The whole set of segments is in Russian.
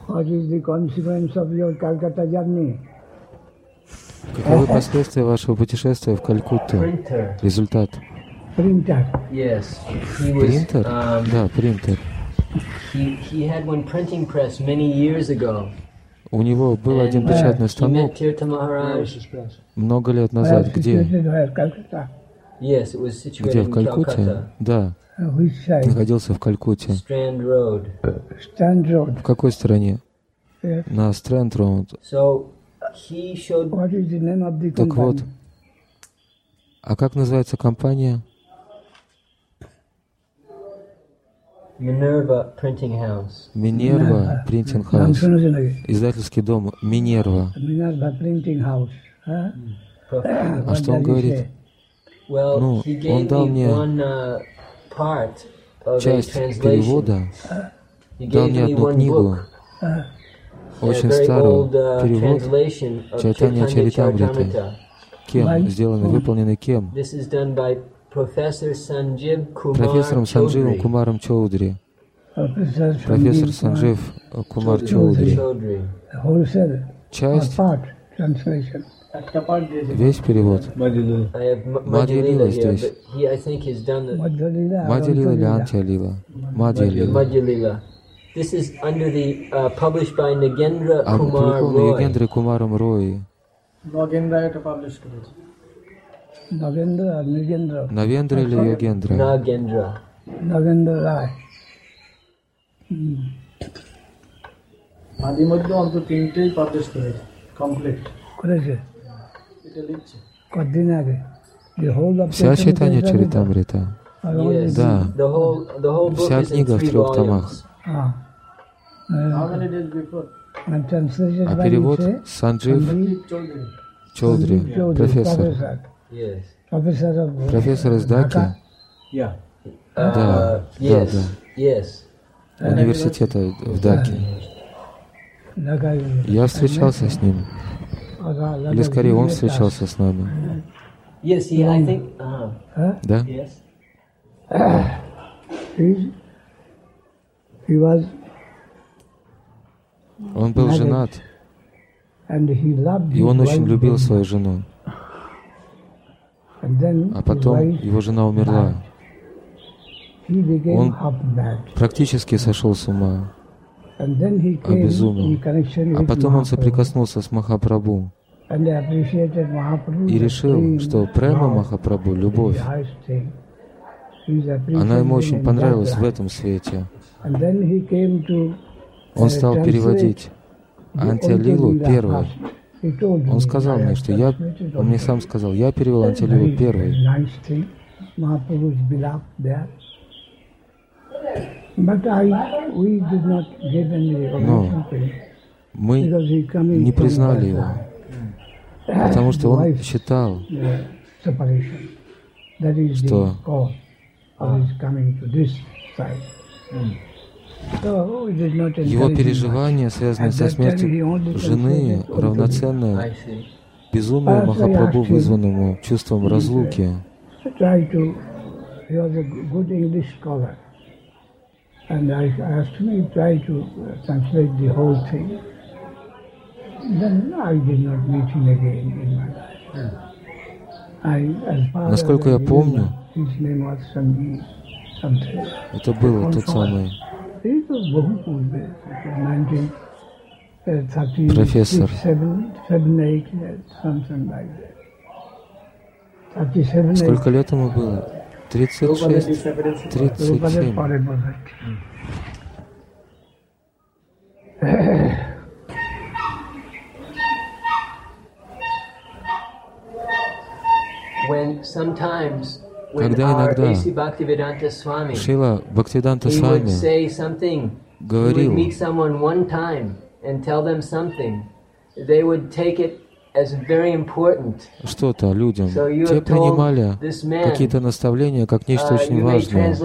What is the consequence of your Calcutta journey? Каковы последствия вашего путешествия в Калькутту? Результат. Printer. Yes. Принтер? Да, принтер. He had one printing press many years ago. У него был один печатный станок много лет назад. Где? Yes, it was situated Где? В in Калькутте? Calcutta. Да. Which side? Находился в Калькутте. Strand Road. Strand Road. В какой стороне? Yes. На Стрэнд Роуд. So he showed. What is the name of the company? Так вот, а как называется компания? Minerva Printing House. Минерва Принтинг Хаус. Издательский дом Минерва. Minerva Printing House. А что он говорит? Ну, он дал мне часть перевода, дал мне одну книгу, очень старую, перевод Чайтанья Чаритамриты. Кем? Сделанный, выполненный кем? Профессором Сандживом Кумаром Чоудри. Профессор Санджив Кумар Чоудри. Часть, весь перевод. Мадья Лила здесь. Мадья Лила или Антья Лила? Мадья Лила. Опубликовано Ягендра Кумаром Рои. Навендра или Йогендра? Nagендра Рай. মাঝে মধ্যে অন্তত তিনটেই পাবলিশ করেছে কমপ্লিট করেছে এটা লিখছে কতদিন আগে the whole of Вся Чайтанья Чаритамрита. Да. Вся книга в 3 томах. How many days before? А перевод Санджив Чоудри, профессор. Профессор из Даки? Да. Университета в Даке. Я встречался с ним. Или скорее он встречался с нами. Да? Он был женат, и он очень любил свою жену. А потом его жена умерла. Он практически сошел с ума, обезумел. А потом он соприкоснулся с Махапрабху и решил, что према Махапрабху, любовь, она ему очень понравилась в этом свете. Он стал переводить Антья-лилу первой. Он сказал мне, что он мне сам сказал, я перевел Антья-лилу первой. Но мы не признали его, потому что он считал, что его переживания, связанные со смертью жены, равноценно безумию Махапрабху, вызванному чувством разлуки. Насколько я помню, это было тот самый профессор. Сколько лет ему было? 36, 37. Когда иногда Шрила Бхактивиданта Свами говорил что-то людям, те принимали какие-то наставления как нечто очень важное.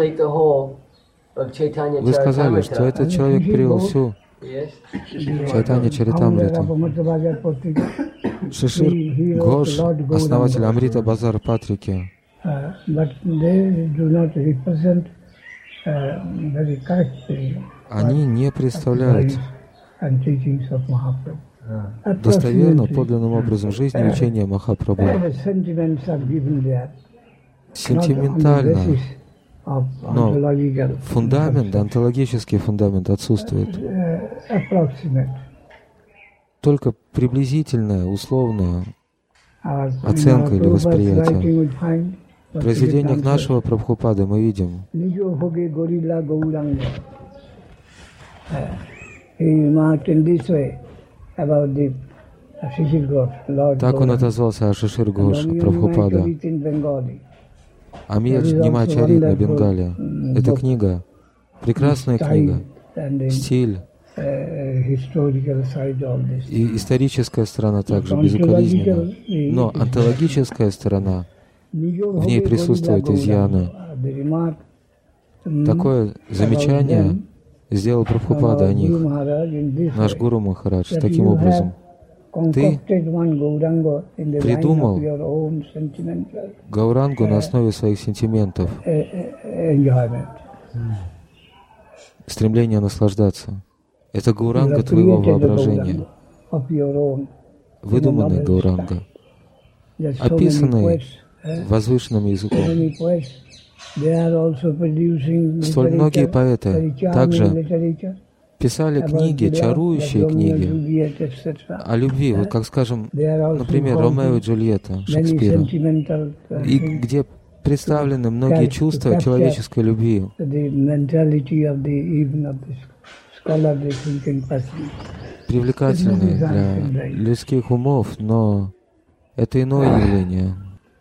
Вы сказали, что этот человек перевел всю Чайтанья Чаритамриту. Шишир Гhoш, основатель Амрита Базар Патрики. Они не представляют and teachings of Mahaprabhu. достоверно, Approximately, подлинным образом жизни и учения Махапрабху. sentiments are given there, not on the Сентиментально, basis of но ontological фундамент, concepts. онтологический фундамент отсутствует. Approximate. Только приблизительное, условное Our, оценка или Prabhupada's восприятие. writing we find В произведениях нашего Прабхупады мы видим, Nijo Bhoge Gorilla Gauranga. He remarked in this way about the Shishir Ghosh, Lord так он Gauranga. отозвался о Шишир Гhoш, And Прабхупада. Ramya in Bengali. Амия Нимачарит на Бенгале. Эта книга, прекрасная книга, And the стиль historical side of this. и историческая сторона также безукоризненна. Но онтологическая сторона, в ней присутствуют изъяны. Такое замечание сделал Прабхупада о них, наш Гуру Махарадж, таким образом. Ты придумал Гаурангу на основе своих сентиментов, стремления наслаждаться. Это Гауранга твоего воображения, выдуманный Гауранга, описанный возвышенным языком. Столь многие поэты также писали книги, чарующие книги о любви, вот как, скажем, например, Ромео и Джульетта Шекспира, и где представлены многие чувства человеческой любви. Привлекательные для людских умов, но это иное явление.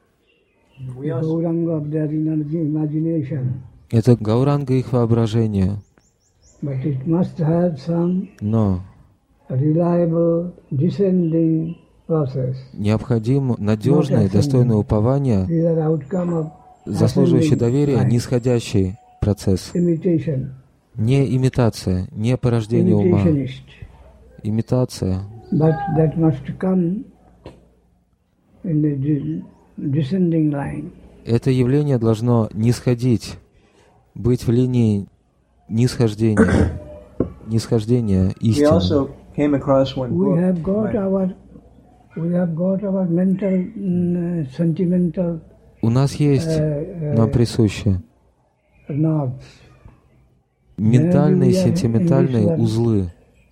Это Гауранга их воображения. Но необходимо надежное, достойное упование, заслуживающий доверия, нисходящий процесс. Не имитация, не порождение ума. Имитация. Это явление должно нисходить, быть в линии нисхождения истины. У нас есть, нам присуще, ментальные, сентиментальные узлы.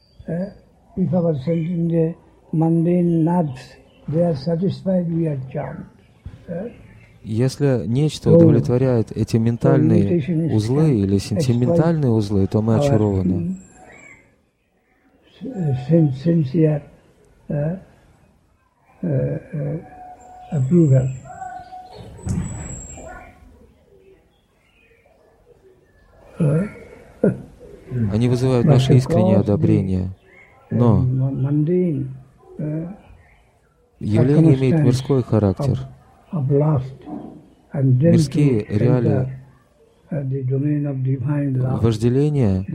Если нечто удовлетворяет эти ментальные узлы или сентиментальные узлы, то мы очарованы. Они вызывают наше искреннее одобрение. Но явление имеет мирской характер. Мирские реалии вожделения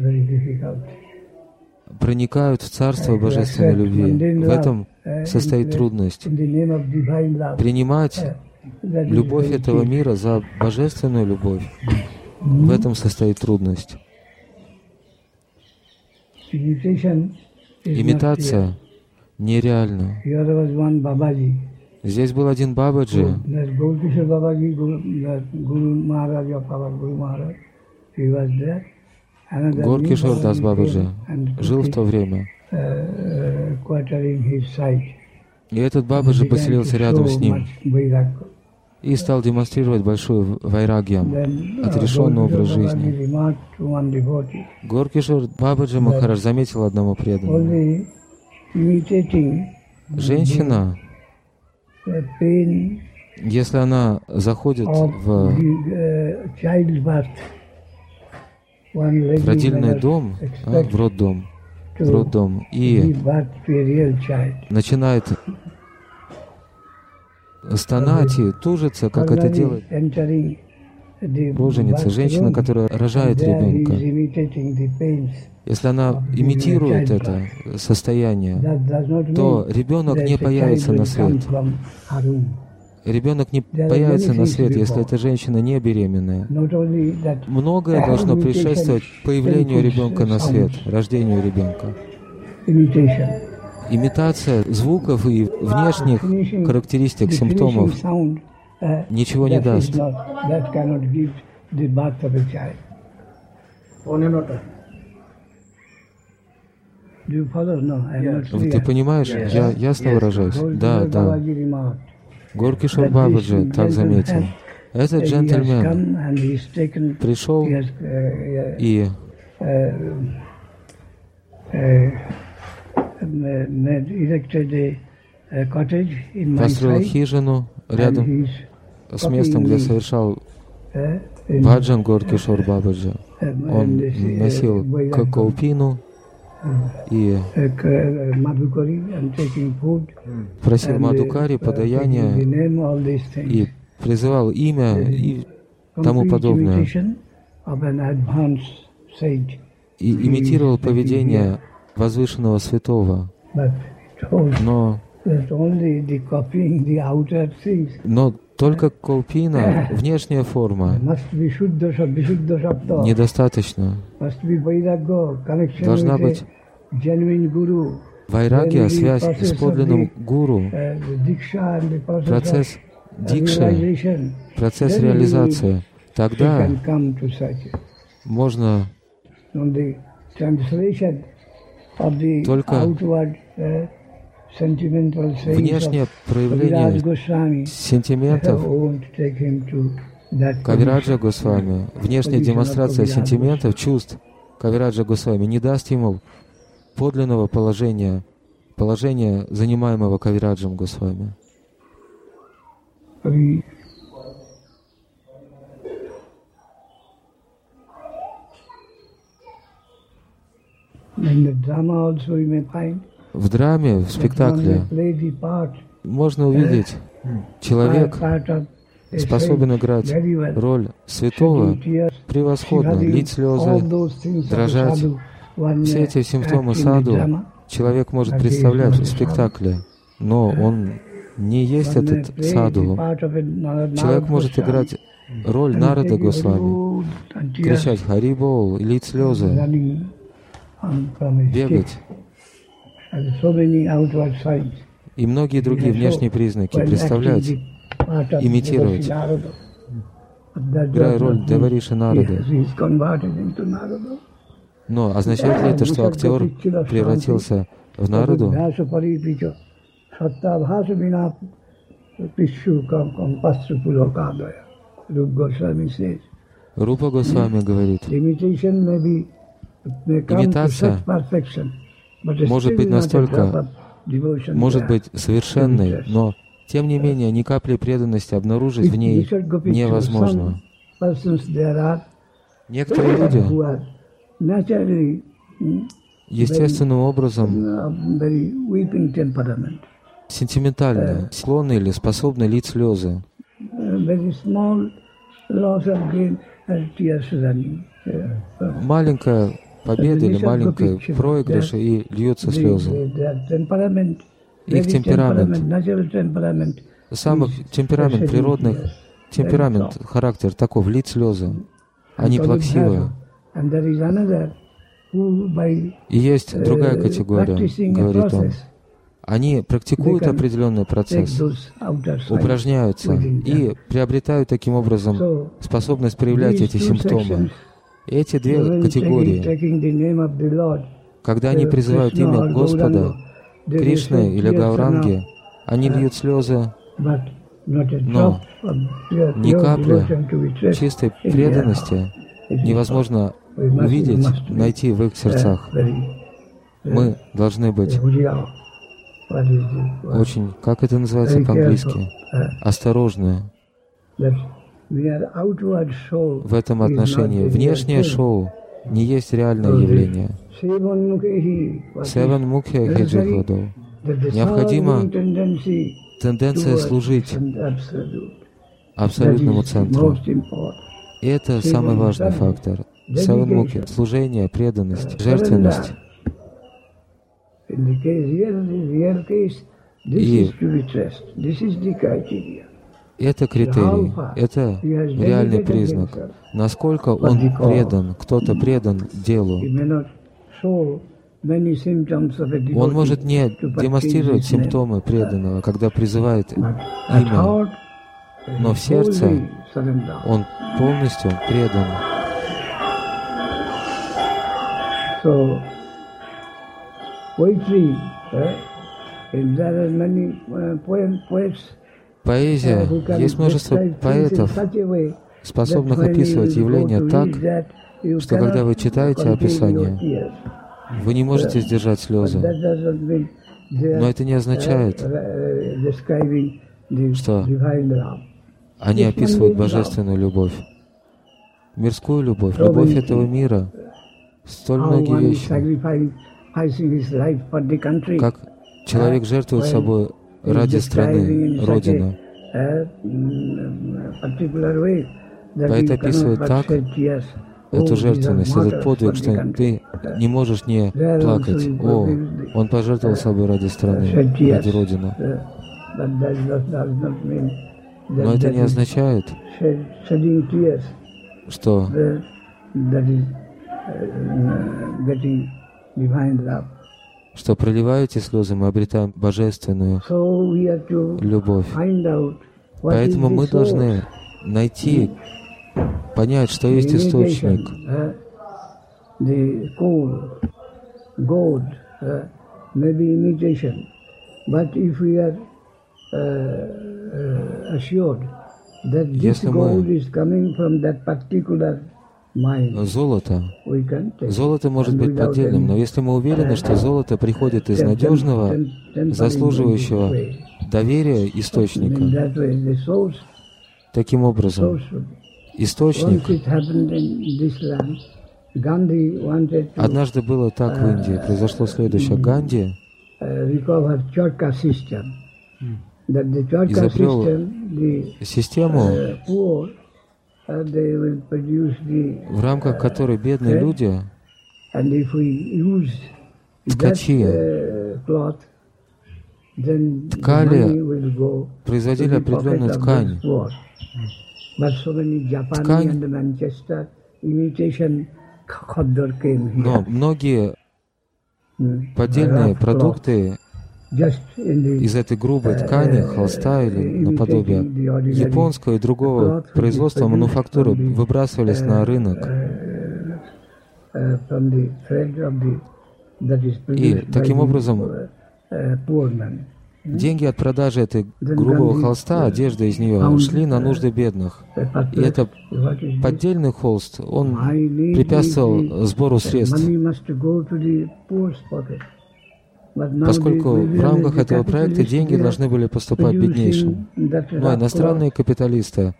проникают в царство божественной любви. В этом состоит трудность. Принимать любовь этого мира за божественную любовь, в этом состоит трудность. Имитация нереальна. Здесь был один Бабаджи, Горкишор Дас Бабаджи, жил в то время. И этот Бабаджи поселился рядом с ним и стал демонстрировать большую вайрагьям, отрешенный образ жизни. Горкишор Бабаджи Махарадж заметил одному преданному. Женщина, если она заходит в родильный дом, в роддом, и начинает стонать и тужиться, как это делает роженица, женщина, которая рожает ребенка. Если она имитирует это состояние, то ребенок не появится на свет. Ребенок не появится на свет, если эта женщина не беременная. Многое должно предшествовать появлению ребенка на свет, рождению ребенка. Имитация звуков и внешних характеристик симптомов ничего не даст. Ты понимаешь, я ясно выражаюсь? Да, да. Горкишор Бабаджи так заметил. Этот джентльмен пришел и построил хижину рядом с местом, где совершал баджан Горкишор Бабаджи. Он носил каупину и просил Мадхукари, подаяние и призывал имя и тому подобное. И имитировал поведение возвышенного святого. Но только каупина, внешняя форма, недостаточно. Должна быть вайрагья, связь с подлинным гуру, процесс дикши, процесс реализации. Тогда можно только внешнее проявление сентиментов Кавираджа Госвами, внешняя демонстрация сентиментов, чувств Кавираджа Госвами не даст ему подлинного положения, занимаемого Кавираджем Госвами. В драме, в спектакле можно увидеть, человек способен играть роль святого превосходно, лить слезы, дрожать. Все эти симптомы саду человек может представлять в спектакле, но он не есть этот саду. Человек может играть роль Нарада Госвами, кричать «Хари Бол», лить слезы, бегать. И многие другие внешние признаки представлять, имитировать, играя роль Девариши Нарады. Но означает ли это, что актер превратился в Нараду? Рупа Госвами говорит, имитация может быть настолько, может быть совершенной, но тем не менее ни капли преданности обнаружить в ней невозможно. Некоторые люди естественным образом сентиментально склонны или способны лить слезы. Маленькая победа или маленький проигрыш, и льются слезы. Их темперамент, темперамент природный, темперамент, характер таков, лить слезы. Они плаксивые. И есть другая категория, говорит он. Они практикуют определенный процесс, упражняются и приобретают таким образом способность проявлять эти симптомы. Эти две категории, когда они призывают имя Господа, Кришны или Гауранги, они льют слезы, но ни капли чистой преданности невозможно увидеть, найти в их сердцах. Мы должны быть очень, как это называется по-английски, осторожны в этом отношении. Внешнее шоу не есть реальное явление. Севан Мукхе Хеджихвадо. Необходима тенденция служить абсолютному центру. И это самый важный фактор. Севан Мукхе — служение, преданность, жертвенность. И это критерий, это реальный признак, насколько он предан, кто-то предан делу. Он может не демонстрировать симптомы преданного, когда призывает имя, но в сердце он полностью предан. Поэзия. Есть множество поэтов, способных описывать явления так, что когда вы читаете описание, вы не можете сдержать слезы. Но это не означает, что они описывают божественную любовь, мирскую любовь, любовь этого мира, столь многие вещи. Как человек жертвует собой ради страны, Родины. Поэт описывает так эту жертвенность, этот подвиг, что ты не можешь не плакать. О, он пожертвовал собой ради страны, ради Родины. Но это не означает, что проливая эти слезы, мы обретаем божественную любовь. Поэтому мы должны найти, понять, что есть источник. Если мы золото может быть поддельным, но если мы уверены, что золото приходит из надежного, заслуживающего доверия источника, таким образом, источник. Однажды было так в Индии, произошло следующее. Ганди изобрел систему, в рамках которой бедные люди, ткачи, ткали, производили определенную ткань. Но многие поддельные продукты из этой грубой ткани, холста или наподобие японского и другого производства, мануфактуры выбрасывались на рынок. И таким образом деньги от продажи этой грубого холста, одежда из нее, шли на нужды бедных. И это поддельный холст, он препятствовал сбору средств. Поскольку в рамках этого проекта деньги должны были поступать беднейшим. Но иностранные капиталисты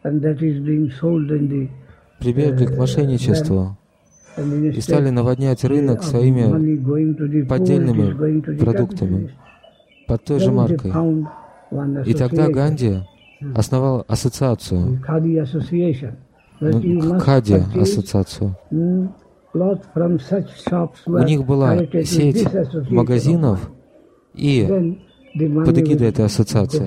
прибегли к мошенничеству и стали наводнять рынок своими поддельными продуктами под той же маркой. И тогда Ганди основал ассоциацию, Кхади ассоциацию. У них была сеть магазинов и под эгидой этой ассоциации.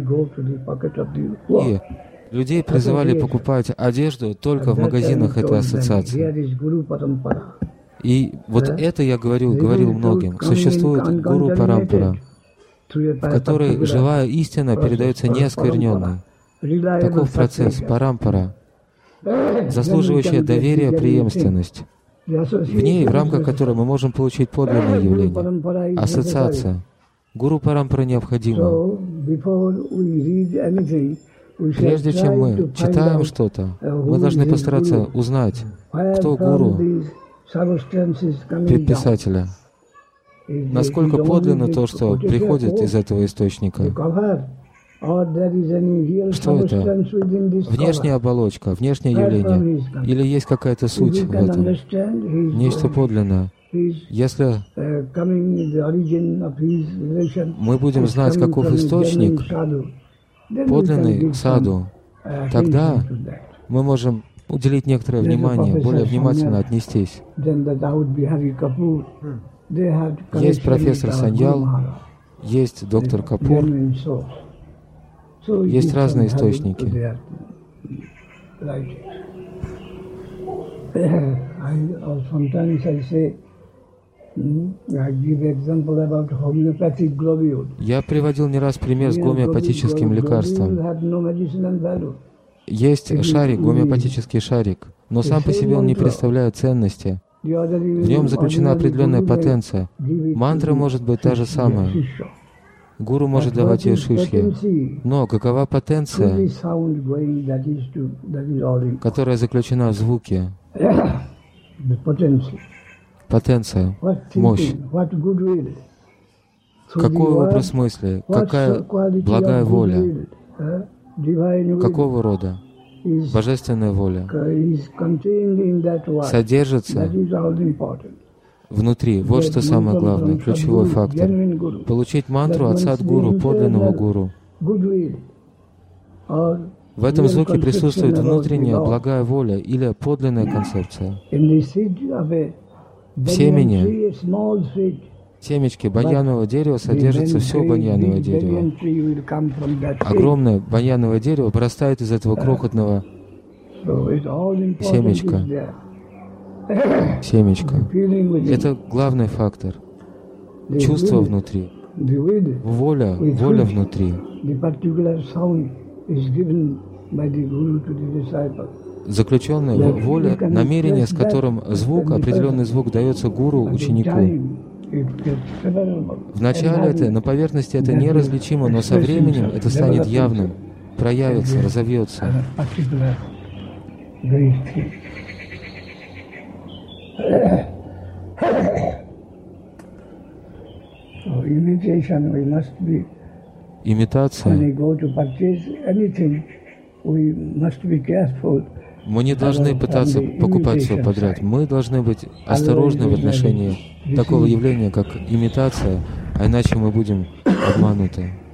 И людей призывали покупать одежду только в магазинах этой ассоциации. И вот это я говорил многим. Существует гуру парампара, в которой живая истина передается неоскверненной. Таков процесс парампара, заслуживающая доверия преемственность. В ней, в рамках которой мы можем получить подлинное явление. Ассоциация. Гуру парампара необходима. Прежде чем мы читаем что-то, мы должны постараться узнать, кто гуру писателя, насколько подлинно то, что приходит из этого источника. Что это? Внешняя оболочка, внешнее явление? Или есть какая-то суть в этом? Нечто подлинное. Если мы будем знать, каков источник, подлинный саду, тогда мы можем уделить некоторое внимание, более внимательно отнестись. Есть профессор Саньял, есть доктор Капур, есть разные источники. Я приводил не раз пример с гомеопатическим лекарством. Есть шарик, гомеопатический шарик, но сам по себе он не представляет ценности. В нем заключена определенная потенция. Мантра может быть та же самая. Гуру может давать ее шишье. Но какова потенция, которая заключена в звуке? Потенция, мощь. Какой образ мысли? Какая благая воля? Какого рода? Божественная воля содержится внутри. Вот что самое главное, ключевой фактор. Получить мантру от садгуру, подлинного гуру. В этом звуке присутствует внутренняя благая воля или подлинная концепция. В семени, семечке баньянового дерева содержится все баньяновое дерево. Огромное баньяновое дерево вырастает из этого крохотного семечка. Это главный фактор. Чувство внутри. Воля внутри. Заключенная воля, намерение, с которым определенный звук дается гуру, ученику. Вначале это, на поверхности это неразличимо, но со временем это станет явным, проявится, разовьется. Имитация. Мы не должны пытаться покупать все подряд. Мы должны быть осторожны в отношении такого явления, как имитация, а иначе мы будем обмануты.